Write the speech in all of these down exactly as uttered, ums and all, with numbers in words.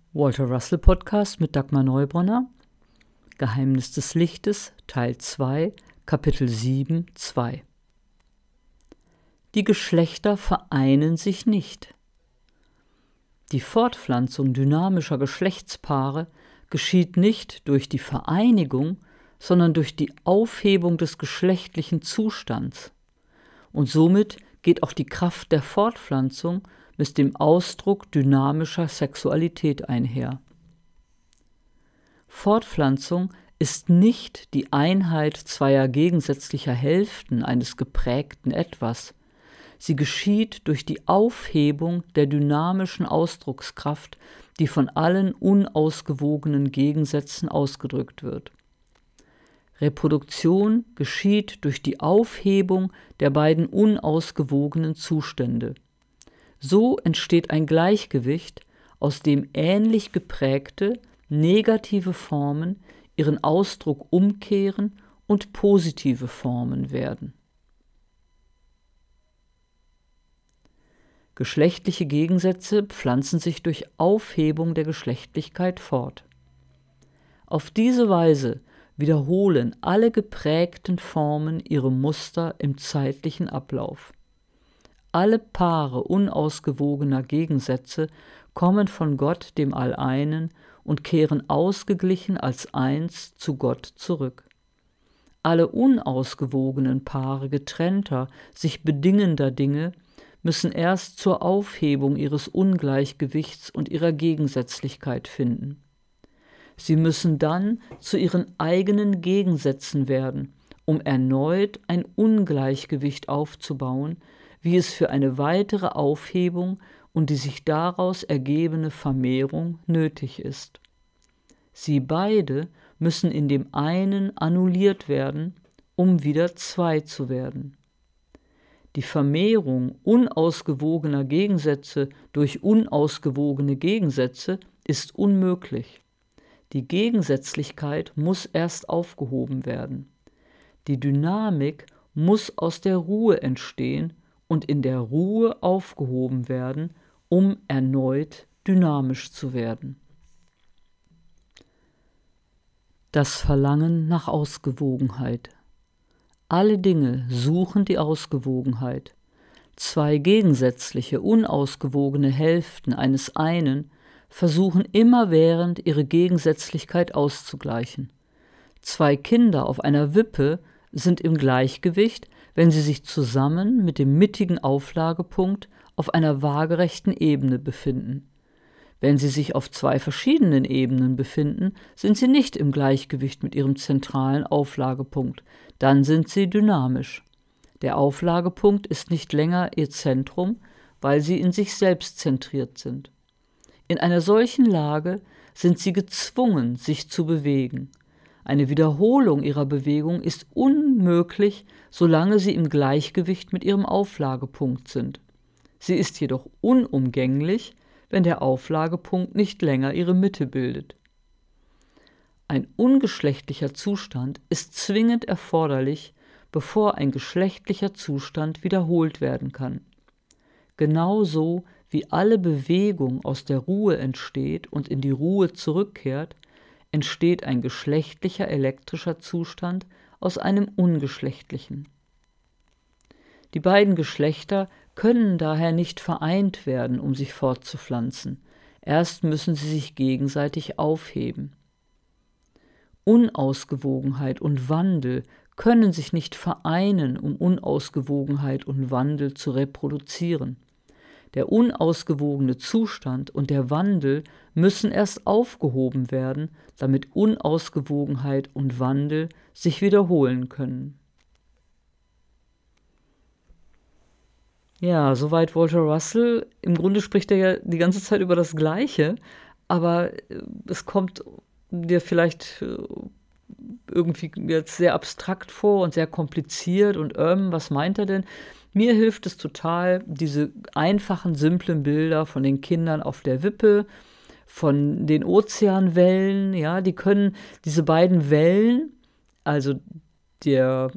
Walter Russell Podcast mit Dagmar Neubronner, Geheimnis des Lichtes, Teil zwei, Kapitel sieben, zwei. Die Geschlechter vereinen sich nicht. Die Fortpflanzung dynamischer Geschlechtspaare geschieht nicht durch die Vereinigung, sondern durch die Aufhebung des geschlechtlichen Zustands. Und somit geht auch die Kraft der Fortpflanzung mit dem Ausdruck dynamischer Sexualität einher. Fortpflanzung ist nicht die Einheit zweier gegensätzlicher Hälften eines geprägten Etwas. Sie geschieht durch die Aufhebung der dynamischen Ausdruckskraft, die von allen unausgewogenen Gegensätzen ausgedrückt wird. Reproduktion geschieht durch die Aufhebung der beiden unausgewogenen Zustände. So entsteht ein Gleichgewicht, aus dem ähnlich geprägte, negative Formen ihren Ausdruck umkehren und positive Formen werden. Geschlechtliche Gegensätze pflanzen sich durch Aufhebung der Geschlechtlichkeit fort. Auf diese Weise wiederholen alle geprägten Formen ihre Muster im zeitlichen Ablauf. Alle Paare unausgewogener Gegensätze kommen von Gott, dem Alleinen, und kehren ausgeglichen als eins zu Gott zurück. Alle unausgewogenen Paare getrennter, sich bedingender Dinge müssen erst zur Aufhebung ihres Ungleichgewichts und ihrer Gegensätzlichkeit finden. Sie müssen dann zu ihren eigenen Gegensätzen werden, um erneut ein Ungleichgewicht aufzubauen, wie es für eine weitere Aufhebung und die sich daraus ergebende Vermehrung nötig ist. Sie beide müssen in dem einen annulliert werden, um wieder zwei zu werden. Die Vermehrung unausgewogener Gegensätze durch unausgewogene Gegensätze ist unmöglich. Die Gegensätzlichkeit muss erst aufgehoben werden. Die Dynamik muss aus der Ruhe entstehen und in der Ruhe aufgehoben werden, um erneut dynamisch zu werden. Das Verlangen nach Ausgewogenheit. Alle Dinge suchen die Ausgewogenheit. Zwei gegensätzliche, unausgewogene Hälften eines einen versuchen immerwährend ihre Gegensätzlichkeit auszugleichen. Zwei Kinder auf einer Wippe sind im Gleichgewicht, wenn sie sich zusammen mit dem mittigen Auflagepunkt auf einer waagerechten Ebene befinden. Wenn sie sich auf zwei verschiedenen Ebenen befinden, sind sie nicht im Gleichgewicht mit ihrem zentralen Auflagepunkt, dann sind sie dynamisch. Der Auflagepunkt ist nicht länger ihr Zentrum, weil sie in sich selbst zentriert sind. In einer solchen Lage sind sie gezwungen, sich zu bewegen. Eine Wiederholung ihrer Bewegung ist unmöglich, solange sie im Gleichgewicht mit ihrem Auflagepunkt sind. Sie ist jedoch unumgänglich, wenn der Auflagepunkt nicht länger ihre Mitte bildet. Ein ungeschlechtlicher Zustand ist zwingend erforderlich, bevor ein geschlechtlicher Zustand wiederholt werden kann. Genauso wie alle Bewegung aus der Ruhe entsteht und in die Ruhe zurückkehrt, entsteht ein geschlechtlicher elektrischer Zustand aus einem ungeschlechtlichen. Die beiden Geschlechter können daher nicht vereint werden, um sich fortzupflanzen. Erst müssen sie sich gegenseitig aufheben. Unausgewogenheit und Wandel können sich nicht vereinen, um Unausgewogenheit und Wandel zu reproduzieren. Der unausgewogene Zustand und der Wandel müssen erst aufgehoben werden, damit Unausgewogenheit und Wandel sich wiederholen können. Ja, soweit Walter Russell. Im Grunde spricht er ja die ganze Zeit über das Gleiche, aber es kommt dir vielleicht irgendwie jetzt sehr abstrakt vor und sehr kompliziert und ähm, was meint er denn? Mir hilft es total, diese einfachen, simplen Bilder von den Kindern auf der Wippe, von den Ozeanwellen, ja, die können, diese beiden Wellen, also der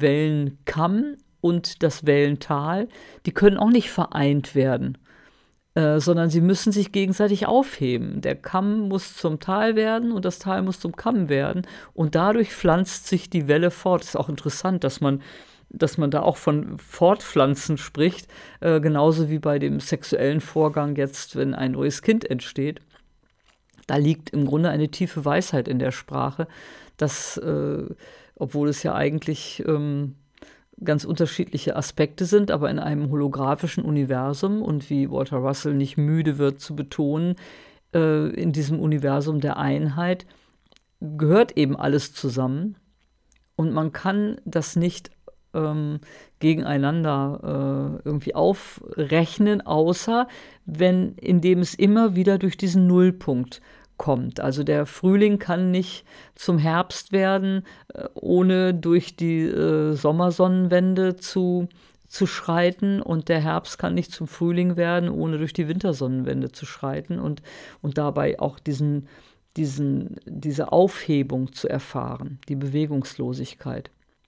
Ozeanwellenkamm und das Wellental, die können auch nicht vereint werden. äh, sondern sie müssen sich gegenseitig aufheben. Der Kamm muss zum Tal werden und das Tal muss zum Kamm werden und dadurch pflanzt sich die Welle fort. Das ist auch interessant, dass man dass man da auch von Fortpflanzen spricht, äh, genauso wie bei dem sexuellen Vorgang jetzt, wenn ein neues Kind entsteht. Da liegt im Grunde eine tiefe Weisheit in der Sprache, dass, äh, obwohl es ja eigentlich ähm, ganz unterschiedliche Aspekte sind, aber in einem holographischen Universum und wie Walter Russell nicht müde wird zu betonen, äh, in diesem Universum der Einheit gehört eben alles zusammen und man kann das nicht ähm, gegeneinander äh, irgendwie aufrechnen, außer wenn, indem es immer wieder durch diesen Nullpunkt kommt. Also der Frühling kann nicht zum Herbst werden, äh, ohne durch die äh, Sommersonnenwende zu, zu schreiten und der Herbst kann nicht zum Frühling werden, ohne durch die Wintersonnenwende zu schreiten und, und dabei auch diesen, diesen, diese Aufhebung zu erfahren, die Bewegungslosigkeit.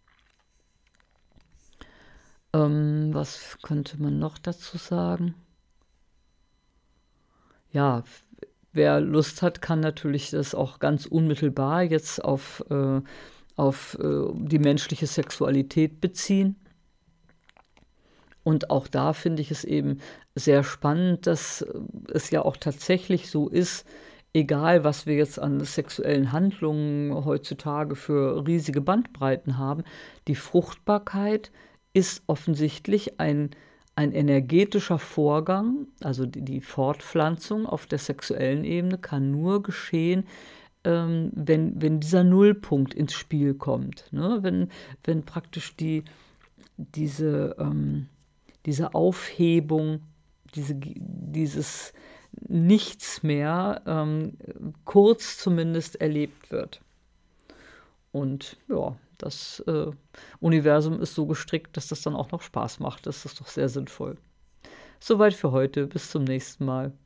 Ähm, was könnte man noch dazu sagen? Ja, wer Lust hat, kann natürlich das auch ganz unmittelbar jetzt auf, äh, auf äh, die menschliche Sexualität beziehen. Und auch da finde ich es eben sehr spannend, dass es ja auch tatsächlich so ist, egal was wir jetzt an sexuellen Handlungen heutzutage für riesige Bandbreiten haben, die Fruchtbarkeit ist offensichtlich ein, ein energetischer Vorgang, also die, die Fortpflanzung auf der sexuellen Ebene kann nur geschehen, ähm, wenn, wenn dieser Nullpunkt ins Spiel kommt. Ne? Wenn, wenn praktisch die, diese, ähm, diese Aufhebung, diese, dieses Nichts mehr ähm, kurz zumindest erlebt wird. Und ja, das äh, Universum ist so gestrickt, dass das dann auch noch Spaß macht. Das ist doch sehr sinnvoll. Soweit für heute. Bis zum nächsten Mal.